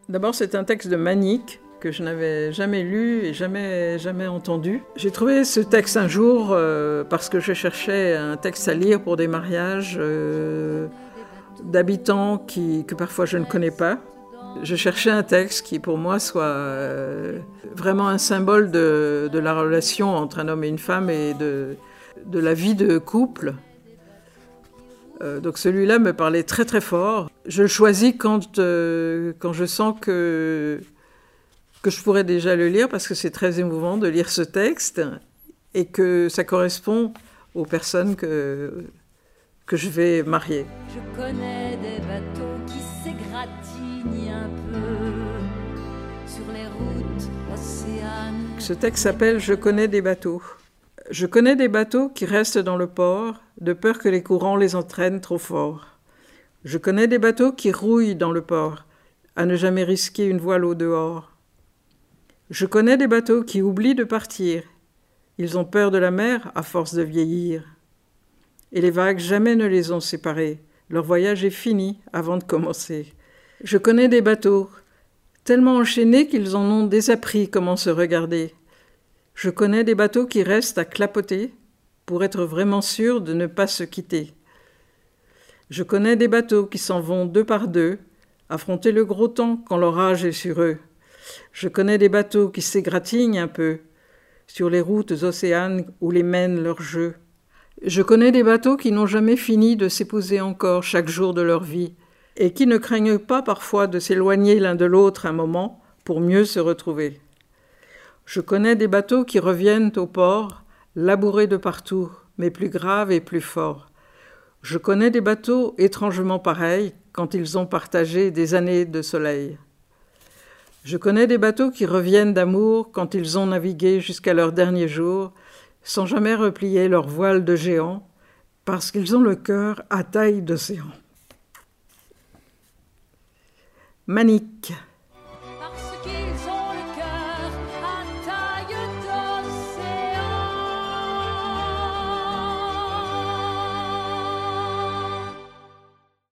D'abord, c'est un texte de Manique que je n'avais jamais lu et jamais entendu. J'ai trouvé ce texte un jour parce que je cherchais un texte à lire pour des mariages d'habitants que parfois je ne connais pas. Je cherchais un texte qui pour moi soit vraiment un symbole de la relation entre un homme et une femme et de la vie de couple. Donc celui-là me parlait très très fort. Je le choisis quand je sens que je pourrais déjà le lire parce que c'est très émouvant de lire ce texte et que ça correspond aux personnes que je vais marier. Je connais des bateaux qui s'égratignent un peu sur les routes océaniques. Ce texte s'appelle « Je connais des bateaux ». Je connais des bateaux qui restent dans le port de peur que les courants les entraînent trop fort. Je connais des bateaux qui rouillent dans le port à ne jamais risquer une voile au dehors. Je connais des bateaux qui oublient de partir. Ils ont peur de la mer à force de vieillir. Et les vagues jamais ne les ont séparés. Leur voyage est fini avant de commencer. Je connais des bateaux tellement enchaînés qu'ils en ont désappris comment se regarder. Je connais des bateaux qui restent à clapoter pour être vraiment sûrs de ne pas se quitter. Je connais des bateaux qui s'en vont deux par deux, affronter le gros temps quand l'orage est sur eux. Je connais des bateaux qui s'égratignent un peu sur les routes océanes où les mènent leurs jeux. Je connais des bateaux qui n'ont jamais fini de s'épouser encore chaque jour de leur vie et qui ne craignent pas parfois de s'éloigner l'un de l'autre un moment pour mieux se retrouver. Je connais des bateaux qui reviennent au port, labourés de partout, mais plus graves et plus forts. Je connais des bateaux étrangement pareils quand ils ont partagé des années de soleil. Je connais des bateaux qui reviennent d'amour quand ils ont navigué jusqu'à leur dernier jour, sans jamais replier leur voile de géant, parce qu'ils ont le cœur à taille d'océan. Manique.